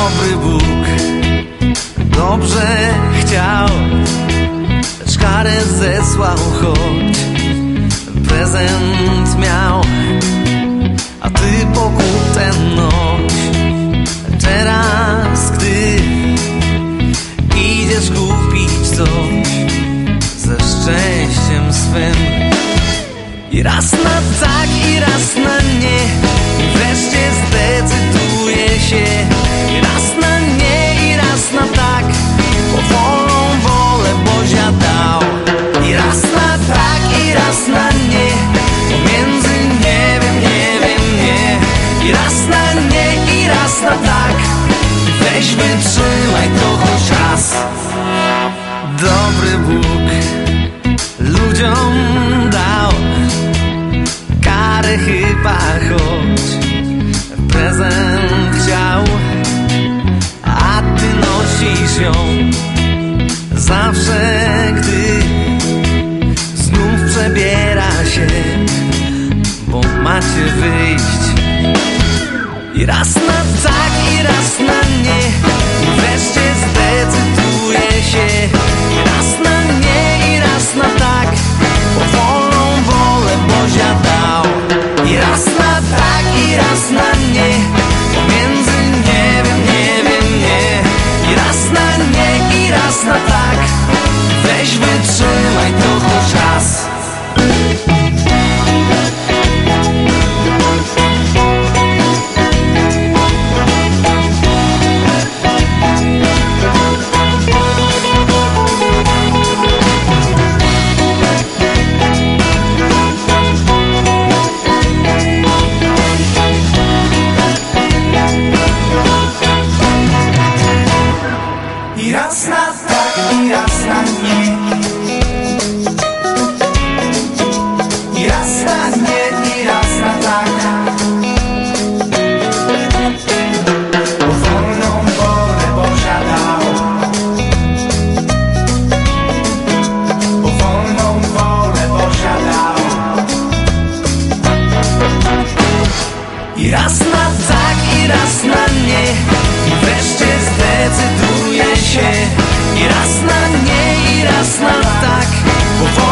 Dobry Bóg dobrze chciał, lecz karę zesłał, choć prezent miał. A ty pokutę noś. Teraz, gdy idziesz kupić coś ze szczęściem swym, i raz na tak, i raz na nie, i wreszcie zdecyduje się. I raz na nie, i raz na tak, bo wolną wolę Bozia dał. I raz na tak, i raz na nie, pomiędzy nie wiem, nie wiem, nie. I raz na nie, i raz na tak, weź wytrzymaj to choć raz. Dobry Bóg ludziom dał karę chyba, choć prezent chciał. A ty nosisz ją zawsze, gdy znów przebiera się, bo macie wyjść. I raz na tak, i raz na nie, i wreszcie zdecyduje się. I raz na nie, i raz na tak, bo wolną wolę Bozia dał. I raz na tak, i raz na nie, pomiędzy nie wiem, nie wiem, nie. I raz na nie, i raz na tak, weź wytrzymaj to choć raz. I raz na tak, i raz na nie. I raz na nie, i raz na tak, bo wolną wolę Bozia dał. Bo wolną wolę Bozia dał. I raz na tak, i raz na nie, i wreszcie zdecyduje się. I raz na nie, i raz na tak, bo